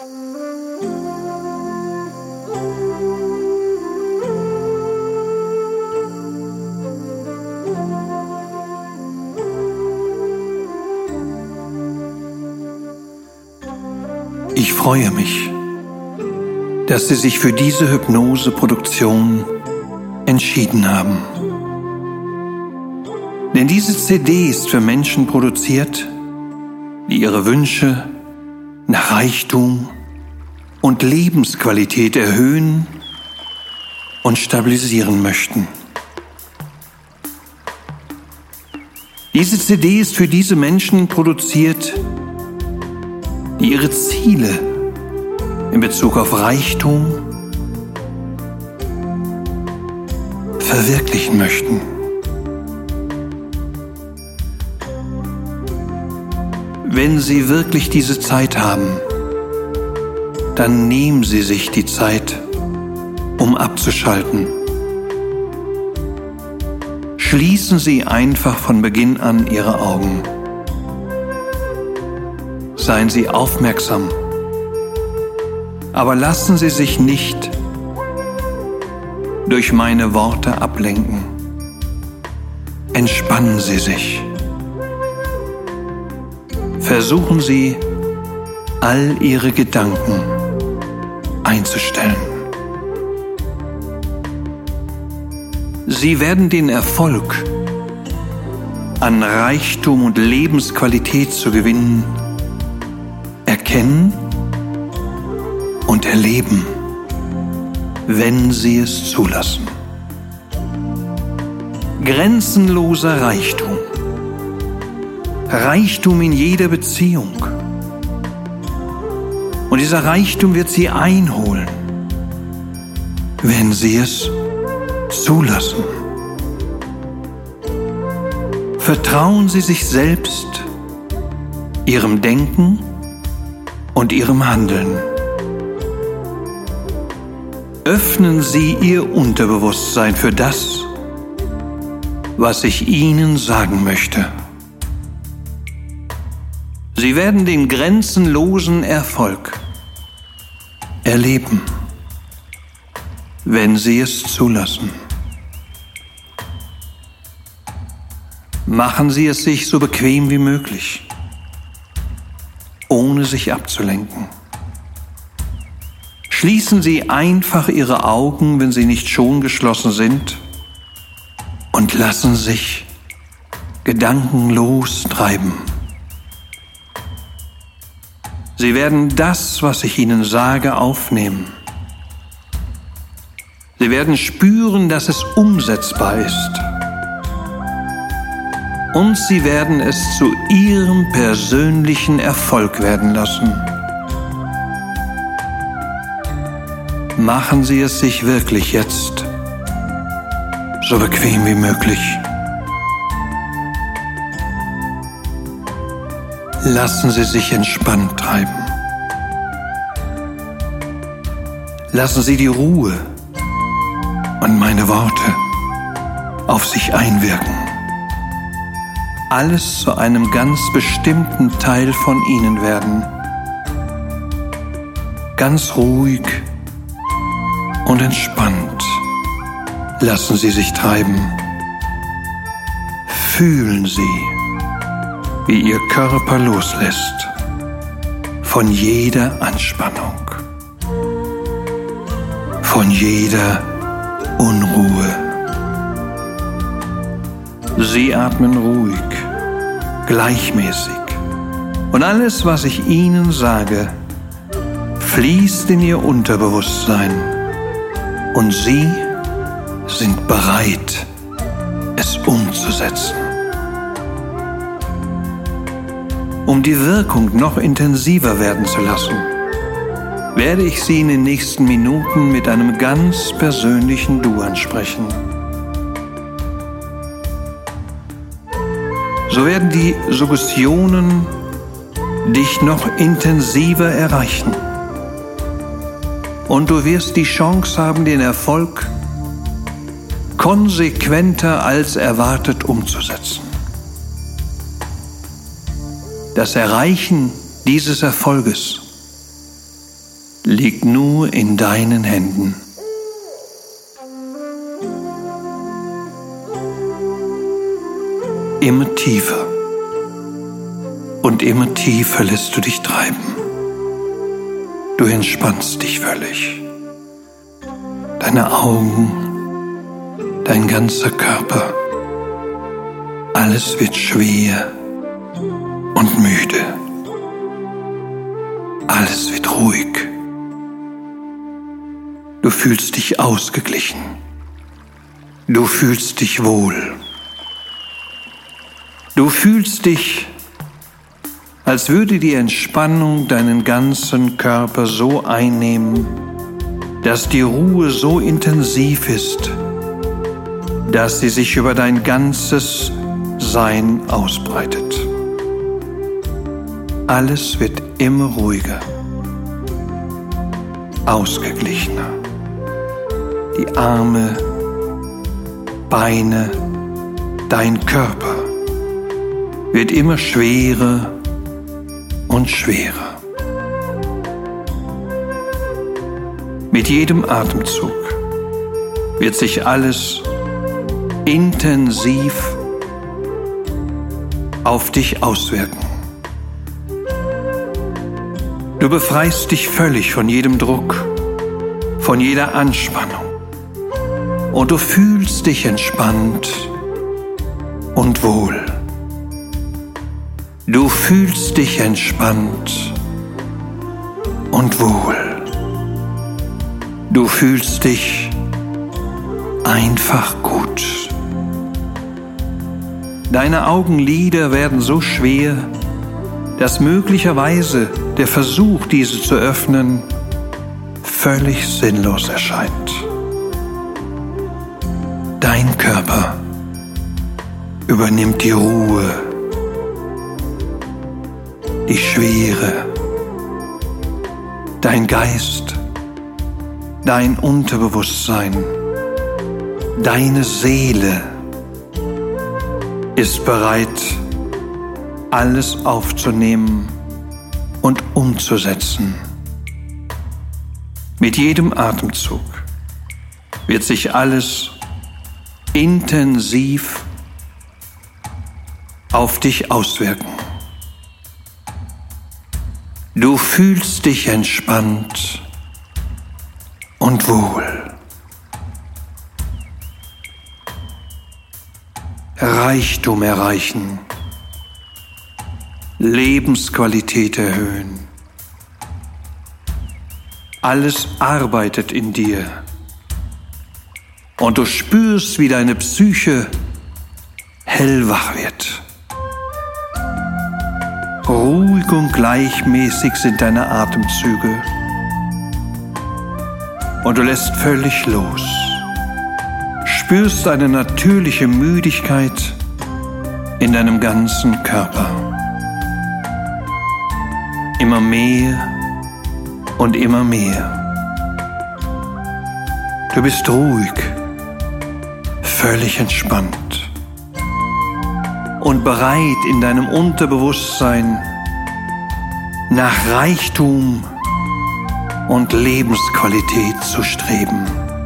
Ich freue mich, dass Sie sich für diese Hypnoseproduktion entschieden haben. Denn diese CD ist für Menschen produziert, die ihre Wünsche nach Reichtum und Lebensqualität erhöhen und stabilisieren möchten. Diese CD ist für diese Menschen produziert, die ihre Ziele in Bezug auf Reichtum verwirklichen möchten. Wenn Sie wirklich diese Zeit haben, dann nehmen Sie sich die Zeit, um abzuschalten. Schließen Sie einfach von Beginn an Ihre Augen. Seien Sie aufmerksam, aber lassen Sie sich nicht durch meine Worte ablenken. Entspannen Sie sich. Versuchen Sie, all Ihre Gedanken einzustellen. Sie werden den Erfolg, an Reichtum und Lebensqualität zu gewinnen, erkennen und erleben, wenn Sie es zulassen. Grenzenloser Reichtum. Reichtum in jeder Beziehung. Und dieser Reichtum wird Sie einholen, wenn Sie es zulassen. Vertrauen Sie sich selbst, Ihrem Denken und Ihrem Handeln. Öffnen Sie Ihr Unterbewusstsein für das, was ich Ihnen sagen möchte. Sie werden den grenzenlosen Erfolg erleben, wenn Sie es zulassen. Machen Sie es sich so bequem wie möglich, ohne sich abzulenken. Schließen Sie einfach Ihre Augen, wenn sie nicht schon geschlossen sind, und lassen sich gedankenlos treiben. Sie werden das, was ich Ihnen sage, aufnehmen. Sie werden spüren, dass es umsetzbar ist. Und Sie werden es zu Ihrem persönlichen Erfolg werden lassen. Machen Sie es sich wirklich jetzt so bequem wie möglich. Lassen Sie sich entspannt treiben. Lassen Sie die Ruhe und meine Worte auf sich einwirken. Alles zu einem ganz bestimmten Teil von Ihnen werden. Ganz ruhig und entspannt lassen Sie sich treiben. Fühlen Sie, wie Ihr Körper loslässt von jeder Anspannung, von jeder Unruhe. Sie atmen ruhig, gleichmäßig und alles, was ich Ihnen sage, fließt in Ihr Unterbewusstsein und Sie sind bereit, es umzusetzen. Um die Wirkung noch intensiver werden zu lassen, werde ich Sie in den nächsten Minuten mit einem ganz persönlichen Du ansprechen. So werden die Suggestionen dich noch intensiver erreichen. Und du wirst die Chance haben, den Erfolg konsequenter als erwartet umzusetzen. Das Erreichen dieses Erfolges liegt nur in deinen Händen. Immer tiefer und immer tiefer lässt du dich treiben. Du entspannst dich völlig. Deine Augen, dein ganzer Körper, alles wird schwer und müde. Alles wird ruhig. Du fühlst dich ausgeglichen. Du fühlst dich wohl. Du fühlst dich, als würde die Entspannung deinen ganzen Körper so einnehmen, dass die Ruhe so intensiv ist, dass sie sich über dein ganzes Sein ausbreitet. Alles wird immer ruhiger, ausgeglichener. Die Arme, Beine, dein Körper wird immer schwerer und schwerer. Mit jedem Atemzug wird sich alles intensiv auf dich auswirken. Du befreist dich völlig von jedem Druck, von jeder Anspannung und du fühlst dich entspannt und wohl. Du fühlst dich entspannt und wohl. Du fühlst dich einfach gut. Deine Augenlider werden so schwer, dass möglicherweise der Versuch, diese zu öffnen, völlig sinnlos erscheint. Dein Körper übernimmt die Ruhe, die Schwere. Dein Geist, dein Unterbewusstsein, deine Seele ist bereit, alles aufzunehmen und umzusetzen. Mit jedem Atemzug wird sich alles intensiv auf dich auswirken. Du fühlst dich entspannt und wohl. Reichtum erreichen, Lebensqualität erhöhen. Alles arbeitet in dir und du spürst, wie deine Psyche hellwach wird. Ruhig und gleichmäßig sind deine Atemzüge und du lässt völlig los. Spürst eine natürliche Müdigkeit in deinem ganzen Körper. Immer mehr und immer mehr. Du bist ruhig, völlig entspannt und bereit, in deinem Unterbewusstsein nach Reichtum und Lebensqualität zu streben.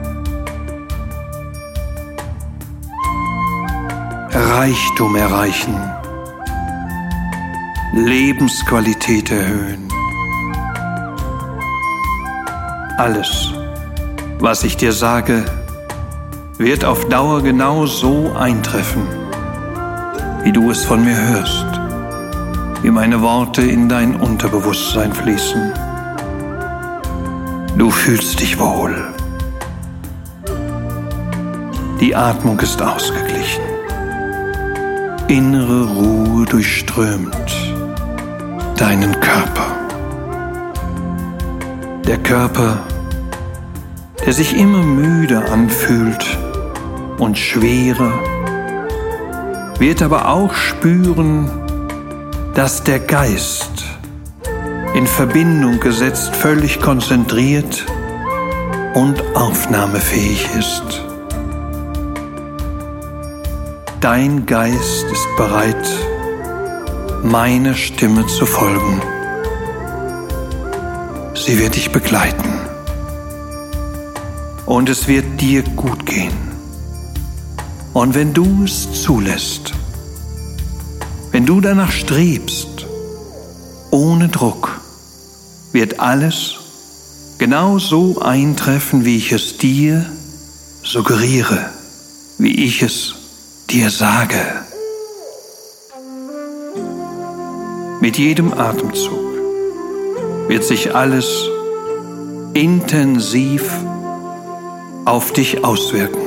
Reichtum erreichen, Lebensqualität erhöhen. Alles, was ich dir sage, wird auf Dauer genau so eintreffen, wie du es von mir hörst, wie meine Worte in dein Unterbewusstsein fließen. Du fühlst dich wohl. Die Atmung ist ausgeglichen. Innere Ruhe durchströmt deinen Körper. Der Körper, der sich immer müder anfühlt und schwerer, wird aber auch spüren, dass der Geist in Verbindung gesetzt völlig konzentriert und aufnahmefähig ist. Dein Geist ist bereit, meiner Stimme zu folgen. Sie wird dich begleiten. Und es wird dir gut gehen. Und wenn du es zulässt, wenn du danach strebst, ohne Druck, wird alles genau so eintreffen, wie ich es dir suggeriere, wie ich es dir sage. Mit jedem Atemzug wird sich alles intensiv auf dich auswirken.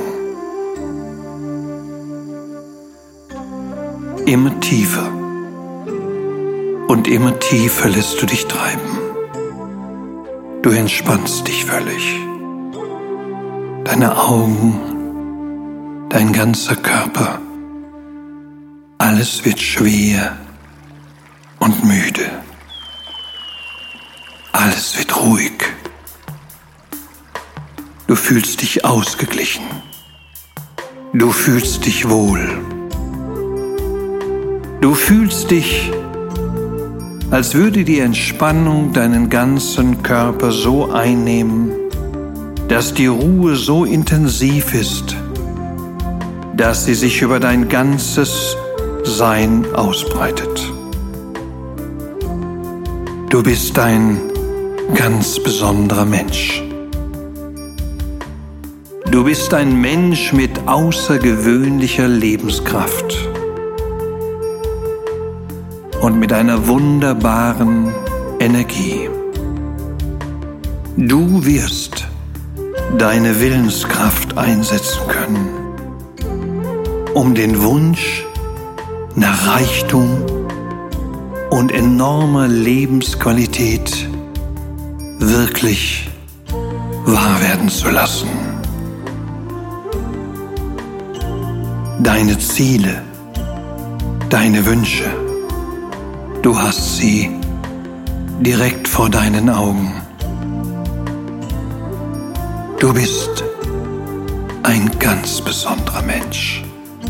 Immer tiefer und immer tiefer lässt du dich treiben. Du entspannst dich völlig. Deine Augen, dein ganzer Körper, alles wird schwer und müde. Alles wird ruhig. Du fühlst dich ausgeglichen. Du fühlst dich wohl. Du fühlst dich, als würde die Entspannung deinen ganzen Körper so einnehmen, dass die Ruhe so intensiv ist, dass sie sich über dein ganzes Sein ausbreitet. Du bist ein ganz besonderer Mensch. Du bist ein Mensch mit außergewöhnlicher Lebenskraft und mit einer wunderbaren Energie. Du wirst deine Willenskraft einsetzen können, um den Wunsch nach Reichtum und enormer Lebensqualität wirklich wahr werden zu lassen. Deine Ziele, deine Wünsche, du hast sie direkt vor deinen Augen. Du bist ein ganz besonderer Mensch.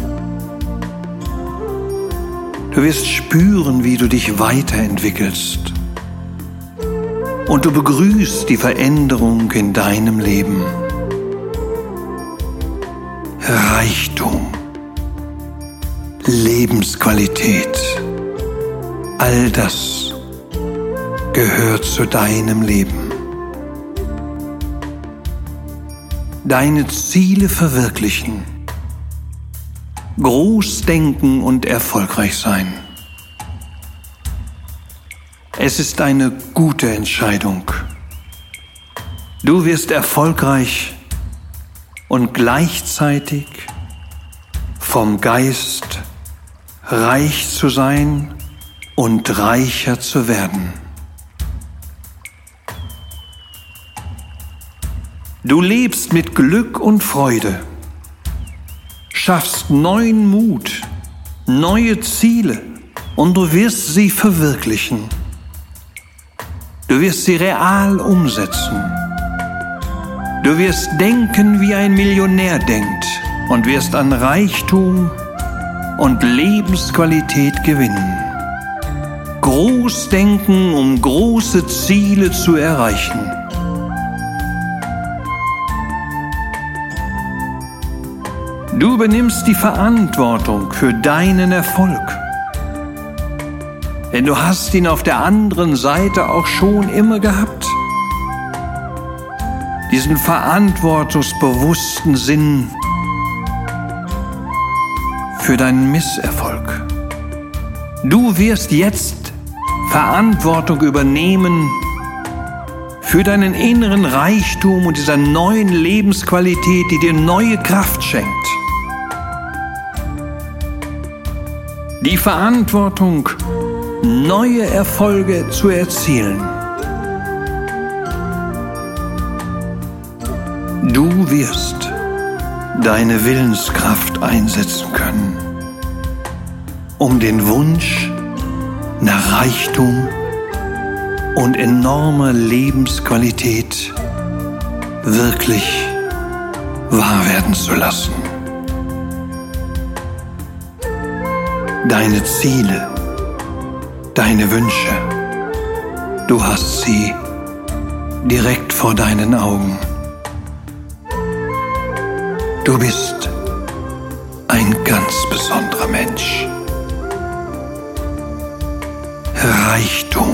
Du wirst spüren, wie du dich weiterentwickelst. Und du begrüßt die Veränderung in deinem Leben. Reichtum, Lebensqualität, all das gehört zu deinem Leben. Deine Ziele verwirklichen, groß denken und erfolgreich sein. Es ist eine gute Entscheidung. Du wirst erfolgreich und gleichzeitig vom Geist reich zu sein und reicher zu werden. Du lebst mit Glück und Freude, schaffst neuen Mut, neue Ziele und du wirst sie verwirklichen. Du wirst sie real umsetzen. Du wirst denken, wie ein Millionär denkt und wirst an Reichtum und Lebensqualität gewinnen. Groß denken, um große Ziele zu erreichen. Du übernimmst die Verantwortung für deinen Erfolg. Denn du hast ihn auf der anderen Seite auch schon immer gehabt. Diesen verantwortungsbewussten Sinn für deinen Misserfolg. Du wirst jetzt Verantwortung übernehmen für deinen inneren Reichtum und dieser neuen Lebensqualität, die dir neue Kraft schenkt. Die Verantwortung, neue Erfolge zu erzielen. Du wirst deine Willenskraft einsetzen können, um den Wunsch nach Reichtum und enormer Lebensqualität wirklich wahr werden zu lassen. Deine Ziele, deine Wünsche, du hast sie direkt vor deinen Augen. Du bist ein ganz besonderer Mensch. Reichtum,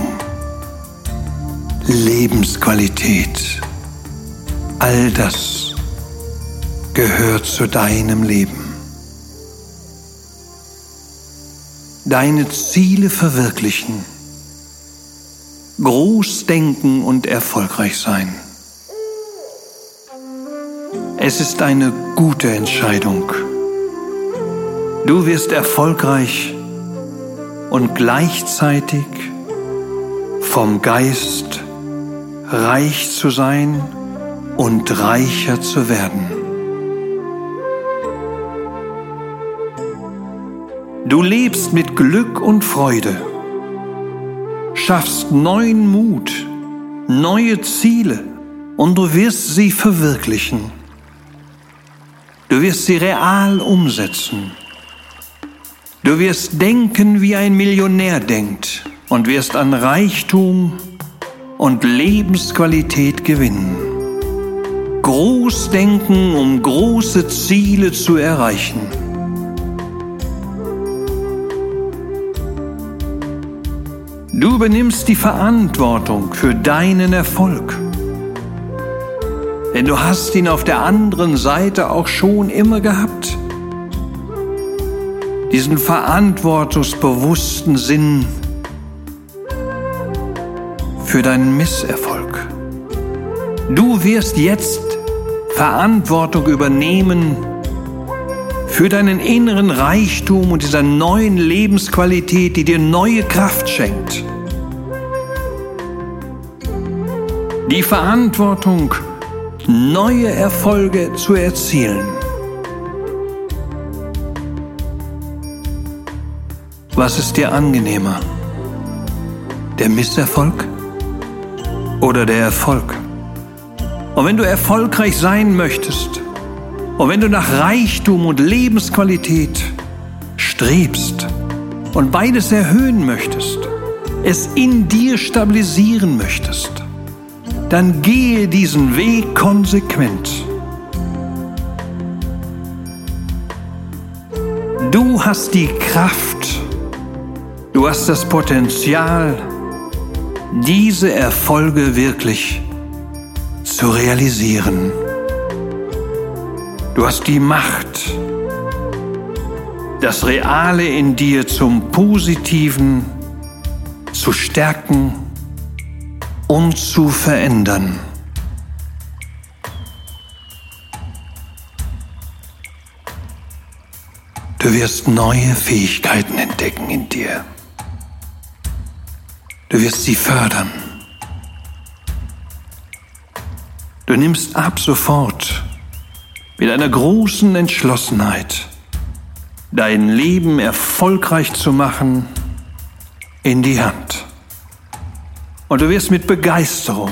Lebensqualität, all das gehört zu deinem Leben. Deine Ziele verwirklichen, groß denken und erfolgreich sein. Es ist eine gute Entscheidung. Du wirst erfolgreich und gleichzeitig vom Geist reich zu sein und reicher zu werden. Du lebst mit Glück und Freude, schaffst neuen Mut, neue Ziele und du wirst sie verwirklichen. Du wirst sie real umsetzen. Du wirst denken, wie ein Millionär denkt und wirst an Reichtum und Lebensqualität gewinnen. Groß denken, um große Ziele zu erreichen. Du übernimmst die Verantwortung für deinen Erfolg. Denn du hast ihn auf der anderen Seite auch schon immer gehabt. Diesen verantwortungsbewussten Sinn für deinen Misserfolg. Du wirst jetzt Verantwortung übernehmen für deinen inneren Reichtum und dieser neuen Lebensqualität, die dir neue Kraft schenkt. Die Verantwortung, neue Erfolge zu erzielen. Was ist dir angenehmer? Der Misserfolg oder der Erfolg? Und wenn du erfolgreich sein möchtest und wenn du nach Reichtum und Lebensqualität strebst und beides erhöhen möchtest, es in dir stabilisieren möchtest, dann gehe diesen Weg konsequent. Du hast die Kraft, du hast das Potenzial, diese Erfolge wirklich zu realisieren. Du hast die Macht, das Reale in dir zum Positiven zu stärken und zu verändern. Du wirst neue Fähigkeiten entdecken in dir. Du wirst sie fördern. Du nimmst ab sofort mit einer großen Entschlossenheit, dein Leben erfolgreich zu machen, in die Hand. Und du wirst mit Begeisterung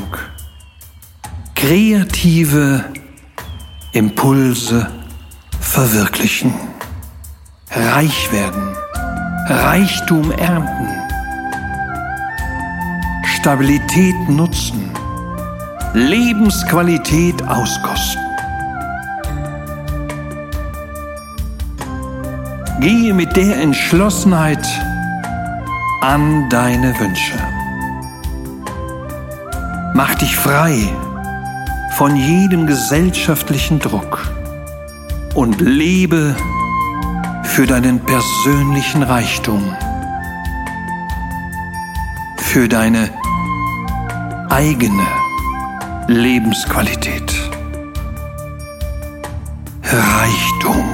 kreative Impulse verwirklichen, reich werden, Reichtum ernten, Stabilität nutzen, Lebensqualität auskosten. Gehe mit der Entschlossenheit an deine Wünsche. Mach dich frei von jedem gesellschaftlichen Druck und lebe für deinen persönlichen Reichtum, für deine eigene Lebensqualität. Reichtum,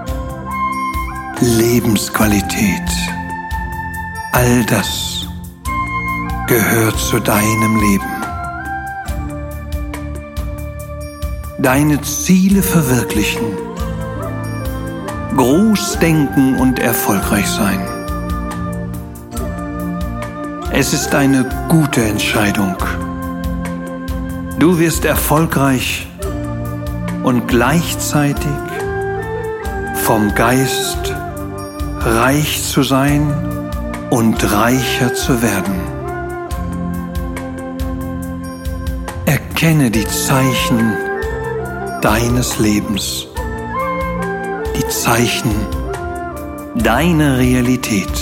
Lebensqualität, all das gehört zu deinem Leben. Deine Ziele verwirklichen, groß denken und erfolgreich sein. Es ist eine gute Entscheidung. Du wirst erfolgreich und gleichzeitig vom Geist reich zu sein und reicher zu werden. Erkenne die Zeichen deines Lebens, die Zeichen deiner Realität.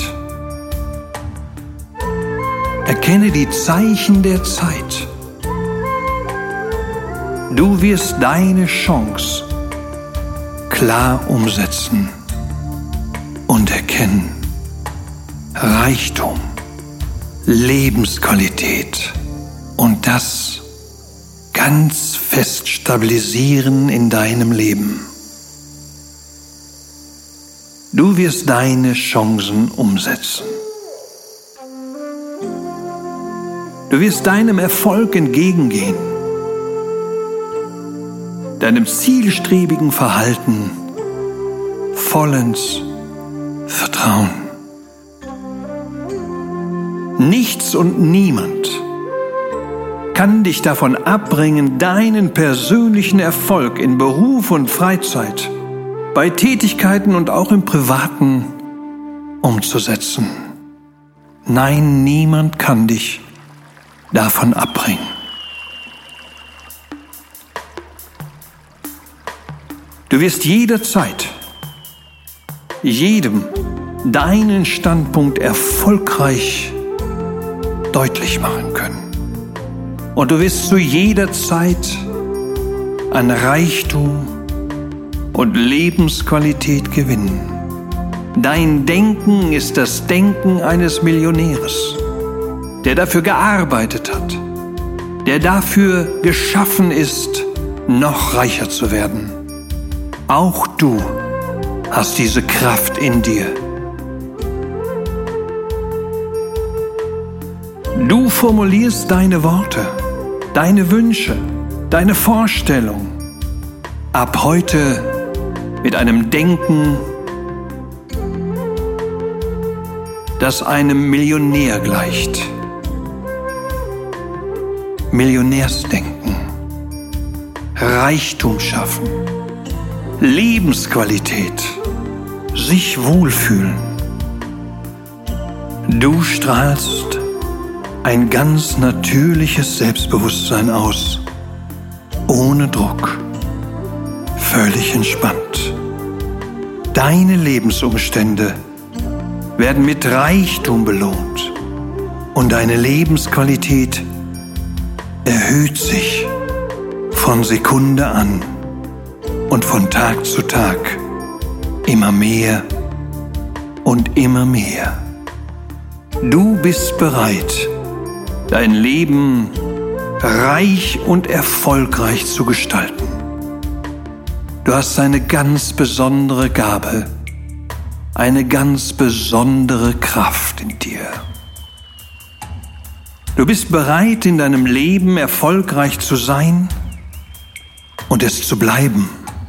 Erkenne die Zeichen der Zeit. Du wirst deine Chance klar umsetzen und erkennen. Reichtum, Lebensqualität und das ganz fest stabilisieren in deinem Leben. Du wirst deine Chancen umsetzen. Du wirst deinem Erfolg entgegengehen, deinem zielstrebigen Verhalten vollends vertrauen. Nichts und niemand kann dich davon abbringen, deinen persönlichen Erfolg in Beruf und Freizeit, bei Tätigkeiten und auch im Privaten umzusetzen. Nein, niemand kann dich davon abbringen. Du wirst jederzeit, jedem deinen Standpunkt erfolgreich deutlich machen können. Und du wirst zu jeder Zeit an Reichtum und Lebensqualität gewinnen. Dein Denken ist das Denken eines Millionärs, der dafür gearbeitet hat, der dafür geschaffen ist, noch reicher zu werden. Auch du hast diese Kraft in dir. Du formulierst deine Worte, deine Wünsche, deine Vorstellung ab heute mit einem Denken, das einem Millionär gleicht. Millionärsdenken, Reichtum schaffen, Lebensqualität, sich wohlfühlen. Du strahlst ein ganz natürliches Selbstbewusstsein aus, ohne Druck, völlig entspannt. Deine Lebensumstände werden mit Reichtum belohnt und deine Lebensqualität erhöht sich von Sekunde an und von Tag zu Tag immer mehr und immer mehr. Du bist bereit, dein Leben reich und erfolgreich zu gestalten. Du hast eine ganz besondere Gabe, eine ganz besondere Kraft in dir. Du bist bereit, in deinem Leben erfolgreich zu sein und es zu bleiben.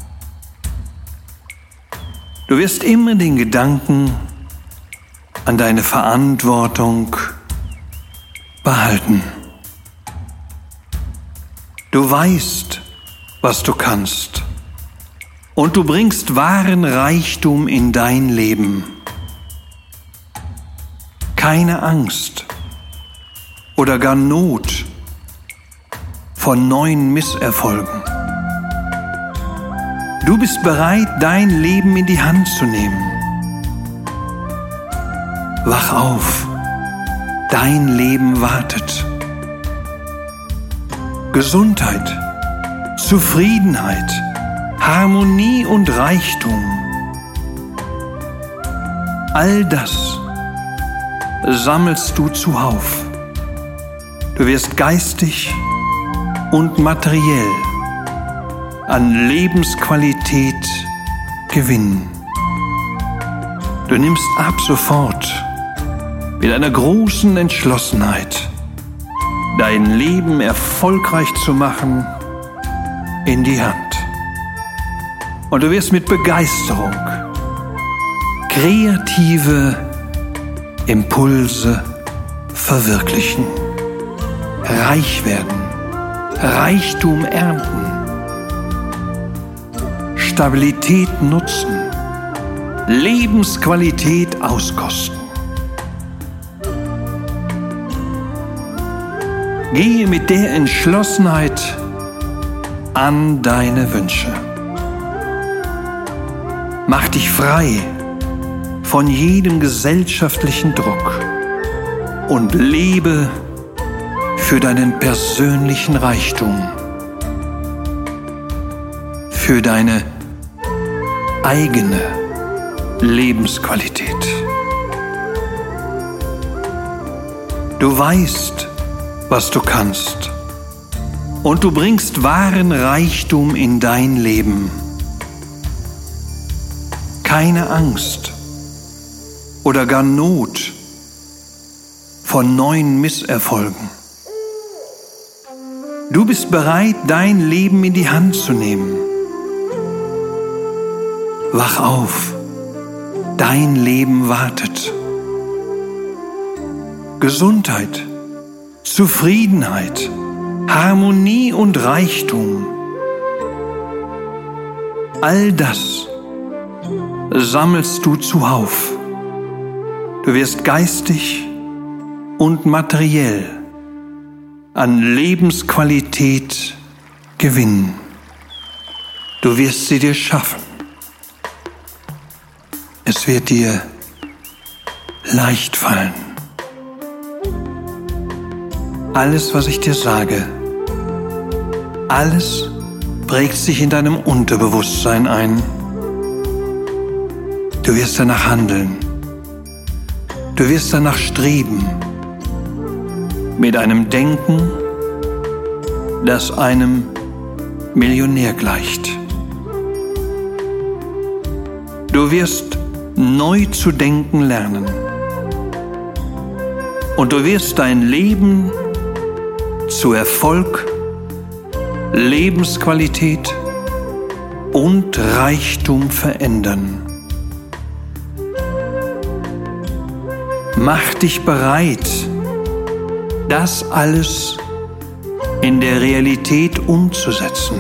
Du wirst immer den Gedanken an deine Verantwortung behalten. Du weißt, was du kannst, und du bringst wahren Reichtum in dein Leben. Keine Angst oder gar Not vor neuen Misserfolgen. Du bist bereit, dein Leben in die Hand zu nehmen. Wach auf, dein Leben wartet. Gesundheit, Zufriedenheit, Harmonie und Reichtum. All das sammelst du zuhauf. Du wirst geistig und materiell an Lebensqualität gewinnen. Du nimmst ab sofort mit einer großen Entschlossenheit, dein Leben erfolgreich zu machen, in die Hand. Und du wirst mit Begeisterung kreative Impulse verwirklichen, reich werden, Reichtum ernten, Stabilität nutzen, Lebensqualität auskosten. Gehe mit der Entschlossenheit an deine Wünsche. Mach dich frei von jedem gesellschaftlichen Druck und lebe für deinen persönlichen Reichtum, für deine eigene Lebensqualität. Du weißt, was du kannst, und du bringst wahren Reichtum in dein Leben. Keine Angst oder gar Not von neuen Misserfolgen. Du bist bereit, dein Leben in die Hand zu nehmen. Wach auf, dein Leben wartet. Gesundheit, Zufriedenheit, Harmonie und Reichtum. All das sammelst du zuhauf. Du wirst geistig und materiell an Lebensqualität gewinnen. Du wirst sie dir schaffen. Es wird dir leicht fallen. Alles, was ich dir sage, alles prägt sich in deinem Unterbewusstsein ein. Du wirst danach handeln. Du wirst danach streben. Mit einem Denken, das einem Millionär gleicht. Du wirst neu zu denken lernen. Und du wirst dein Leben zu Erfolg, Lebensqualität und Reichtum verändern. Mach dich bereit, das alles in der Realität umzusetzen.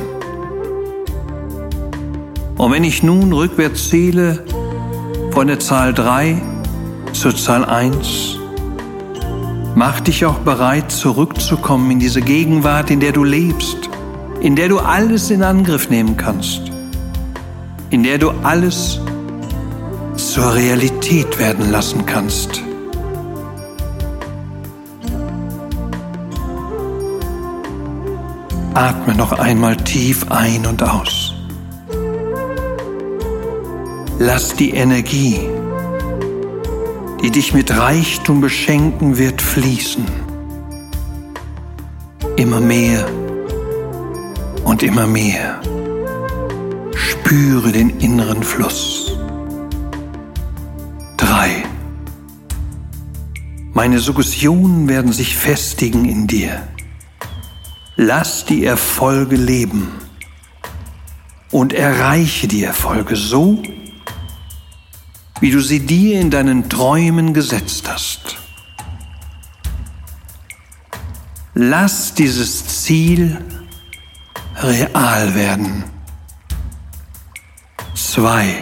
Und wenn ich nun rückwärts zähle, von der Zahl 3 zur Zahl 1, mach dich auch bereit, zurückzukommen in diese Gegenwart, in der du lebst, in der du alles in Angriff nehmen kannst, in der du alles zur Realität werden lassen kannst. Atme noch einmal tief ein und aus. Lass die Energie, die dich mit Reichtum beschenken wird, fließen. Immer mehr und immer mehr. Spüre den inneren Fluss. 3. Meine Suggestionen werden sich festigen in dir. Lass die Erfolge leben und erreiche die Erfolge so, wie du sie dir in deinen Träumen gesetzt hast. Lass dieses Ziel real werden. 2.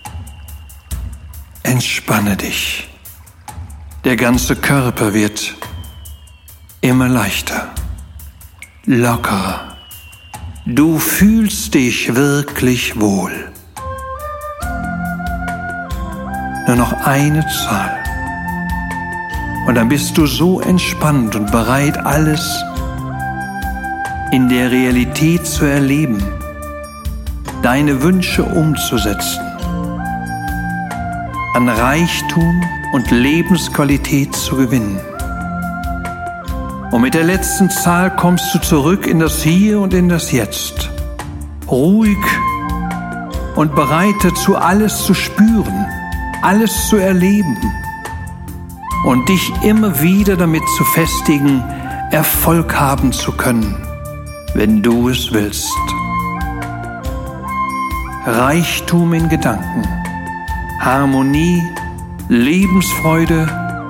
Entspanne dich. Der ganze Körper wird immer leichter, lockerer. Du fühlst dich wirklich wohl. Nur noch eine Zahl. Und dann bist du so entspannt und bereit, alles in der Realität zu erleben, deine Wünsche umzusetzen, an Reichtum und Lebensqualität zu gewinnen. Und mit der letzten Zahl kommst du zurück in das Hier und in das Jetzt, ruhig und bereit dazu, alles zu spüren, alles zu erleben und dich immer wieder damit zu festigen, Erfolg haben zu können, wenn du es willst. Reichtum in Gedanken, Harmonie, Lebensfreude,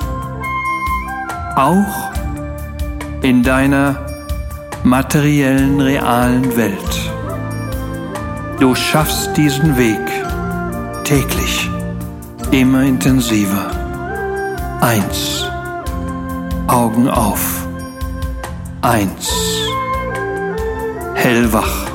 auch in deiner materiellen, realen Welt. Du schaffst diesen Weg täglich, immer intensiver. 1. Augen auf. 1. Hellwach.